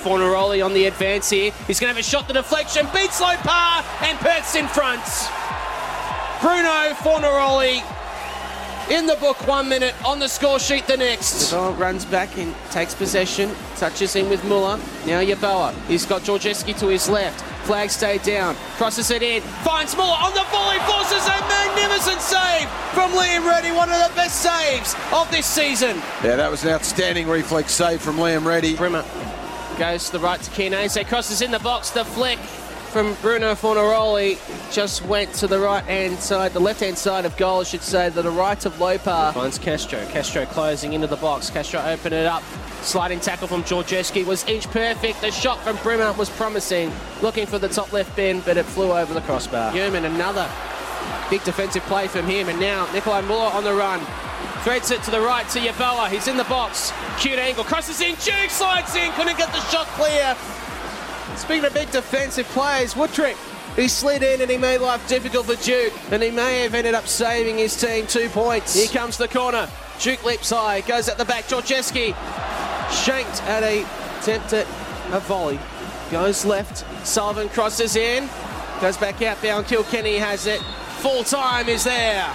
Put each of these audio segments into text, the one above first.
Fornaroli on the advance here. He's going to have a shot, the deflection, beats Lopar, and Perth's in front. Bruno Fornaroli in the book 1 minute, on the score sheet the next. Yeboah runs back and takes possession, touches in with Muller. Now Yeboah, he's got Georgescu to his left. Flag stayed down, crosses it in, finds Muller on the volley, forces a magnificent save from Liam Reddy, one of the best saves of this season. Yeah, that was an outstanding reflex save from Liam Reddy. Brimmer goes to the right to Chiesa, crosses in the box, the flick from Bruno Fornaroli just went to the right-hand side, the left-hand side of goal, I should say, to the right of Lopar. Finds Castro. Castro closing into the box. Castro opened it up. Sliding tackle from Georgescu was inch perfect. The shot from Brimmer was promising. Looking for the top left bin, but it flew over the crossbar. Yeoman, another big defensive play from him, and now Nikolai Muller on the run. Threads it to the right to Yeboah. He's in the box. Cute angle. Crosses in. Duke slides in. Couldn't get the shot clear. Speaking of big defensive players, Woodrick, he slid in and he made life difficult for Duke, and he may have ended up saving his team 2 points. Here comes the corner. Duke leaps high, goes at the back. Georgescu shanked at a attempt at a volley. Goes left. Sullivan crosses in. Goes back outbound. Kilkenny has it. Full time is there.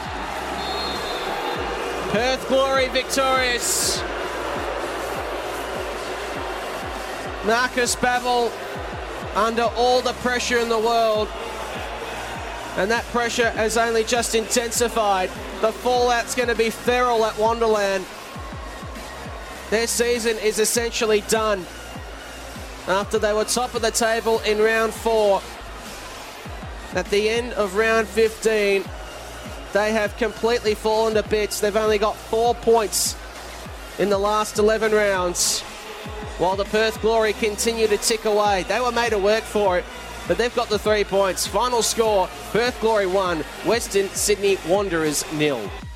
Perth Glory victorious. Marcus Bavel under all the pressure in the world, and that pressure has only just intensified. The fallout's going to be feral at Wonderland. Their season is essentially done after they were top of the table in round 4. At the end of round 15, they have completely fallen to bits. They've only got 4 points in the last 11 rounds, while the Perth Glory continue to tick away. They were made to work for it, but they've got the 3 points. Final score, Perth Glory 1, Western Sydney Wanderers 0.